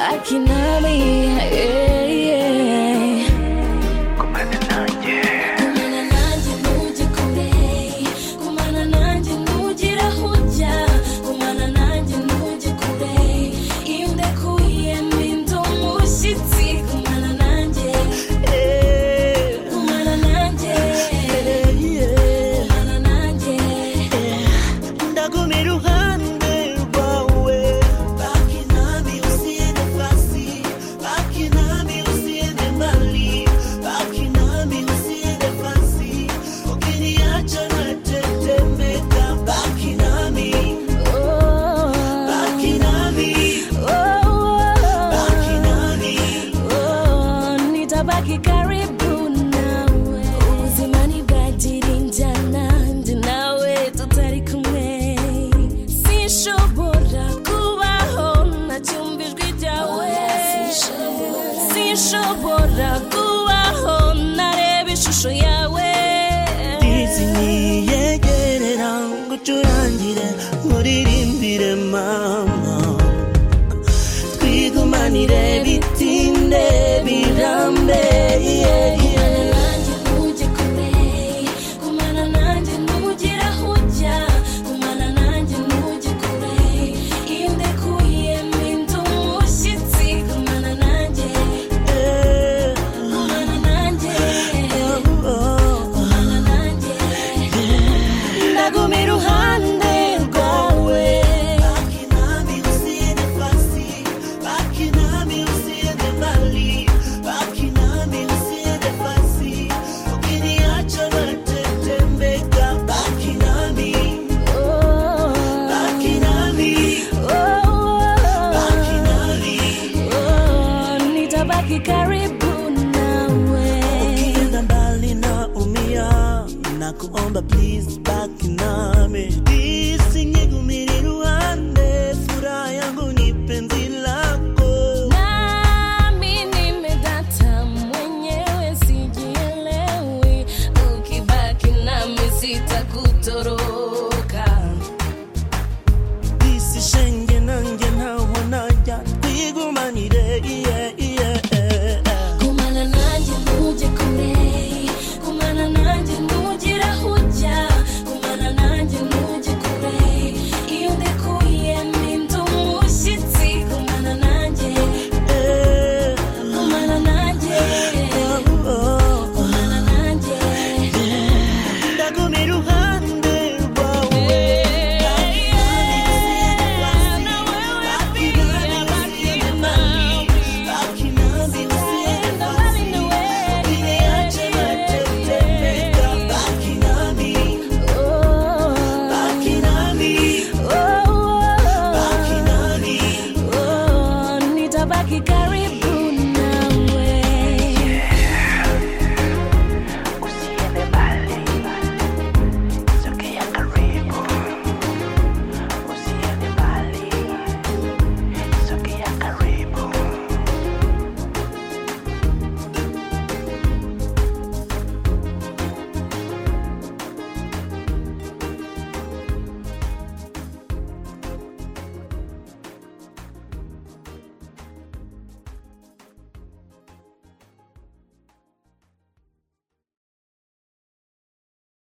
baki nami, Kumana nanjye ntujye kure, kumana nanjye ntugire aho ujya, kumana nanjye ntujye kure, iyo ndekuye mpinda umushyitsi, kumana nanjye, kumana nanjye, kumana nanjye, ndaguma iruhande rwawe, baki nami usiende fasi, baki nami usiende mbali, baki nami usiende fasi, ukiniacha natetemeka, baki nami, baki nami, baki nami. nitabaki karibu nawe, ubuzima ntibwagira injyana, ndi nawe tutari kumwe, sinshobora kubaho ntacyumva ijwi ryawe, sinshobora kubaho ntareba ishusho yawe, Niyegerera ngucurangire nkuririmbire mama, twigumanire bitinde birambe, kumana nanjye ntujye kure, kumana nanjye ntugire aho ujya, kumana nanjye ntujye kure, iyo ndekuye mpinda umushyitsi, kumana nanjye, kumana nanjye, kumana nanjye, ndaguma iruhande rwawe, baki nami usiende fasi, baki nami usiende mbali, baki nami usiende fasi, ukiniacha natetemeka, baki nami, baki nami, baki nami. nitabaki karibu nawe. Ukienda mbali na umia, nakuomba please